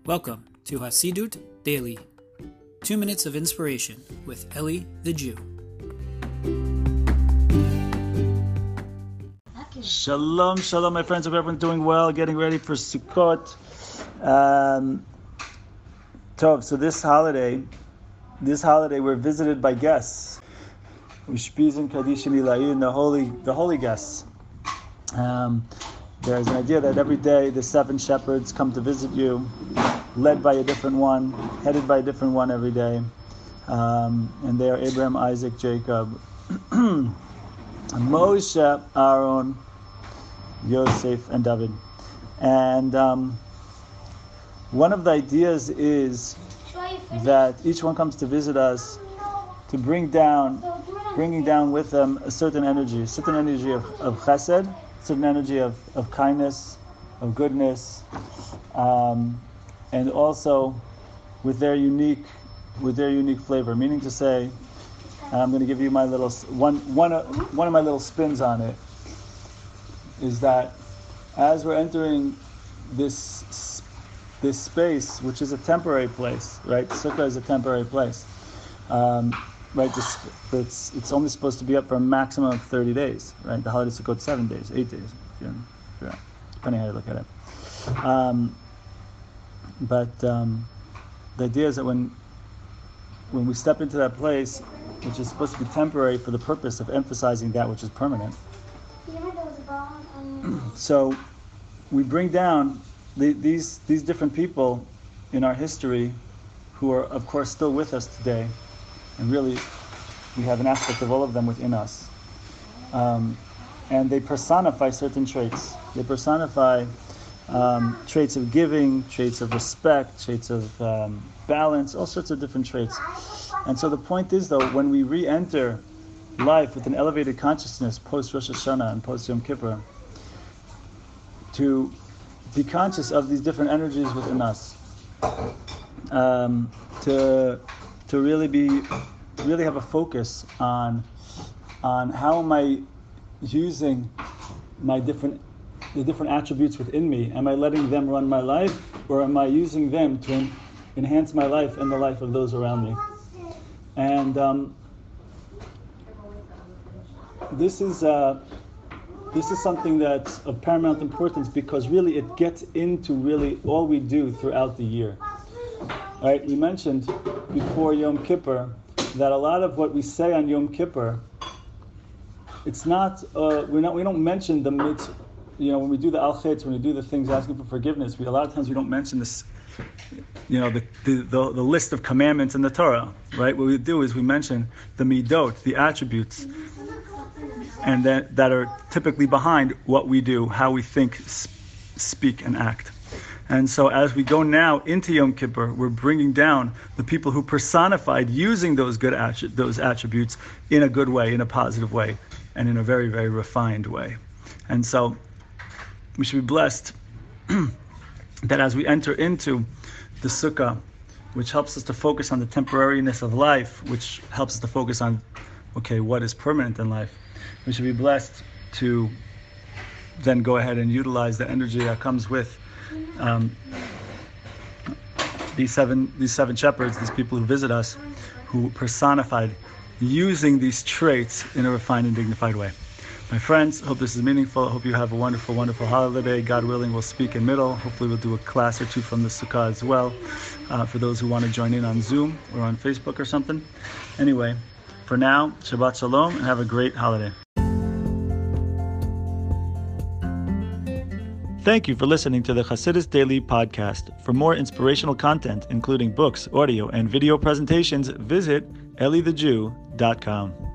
Welcome to Hasidut Daily, 2 minutes of inspiration with Eli the Jew. Shalom, shalom, my friends. Hope everyone's doing well, getting ready for Sukkot. So this holiday we're visited by guests. Ushpizin Kadishim Ilayin, the holy guests. There's an idea that every day the 7 shepherds come to visit you, led by a different one, headed by a different one every day. And they are Abraham, Isaac, Jacob, Moshe, Aaron, Yosef, and David. And one of the ideas is that each one comes to visit us to bringing down with them a certain energy of chesed, certain energy of kindness, of goodness, and also with their unique flavor. Meaning to say, I'm going to give you my little one of my little spins on it. Is that as we're entering this space, which is a temporary place, right? Sukkah is a temporary place, right? It's only supposed to be up for a maximum of 30 days, right? The holiday Sukkot 7 days, 8 days, depending how you look at it. But the idea is that when we step into that place, which is supposed to be temporary for the purpose of emphasizing that which is permanent, so we bring down these different people in our history who are, of course, still with us today, and really we have an aspect of all of them within us. And they personify certain traits. They personify traits of giving, traits of respect, traits of balance, all sorts of different traits. And so the point is, though, when we re-enter life with an elevated consciousness post Rosh Hashanah and post Yom Kippur, to be conscious of these different energies within us, to really have a focus on how am I using the different attributes within me. Am I letting them run my life, or am I using them to enhance my life and the life of those around me? And this is something that's of paramount importance, because really it gets into really all we do throughout the year. All right, we mentioned before Yom Kippur that a lot of what we say on Yom Kippur, it's not we don't mention the mitzvah. When we do the al-chetz, when we do the things asking for forgiveness, a lot of times we don't mention this. The list of commandments in the Torah, right? What we do is we mention the midot, the attributes, and that are typically behind what we do, how we think, speak, and act. And so as we go now into Yom Kippur, we're bringing down the people who personified using those those attributes in a good way, in a positive way, and in a very, very refined way. And so we should be blessed that as we enter into the Sukkah, which helps us to focus on the temporariness of life, which helps us to focus on, what is permanent in life, we should be blessed to then go ahead and utilize the energy that comes with these seven shepherds, these people who visit us, who personified using these traits in a refined and dignified way. My friends, hope this is meaningful. I hope you have a wonderful, wonderful holiday. God willing, we'll speak in middle. Hopefully we'll do a class or two from the Sukkah as well, for those who want to join in on Zoom or on Facebook or something. Anyway, for now, Shabbat Shalom, and have a great holiday. Thank you for listening to the Hasidus Daily Podcast. For more inspirational content, including books, audio, and video presentations, visit EliTheJew.com.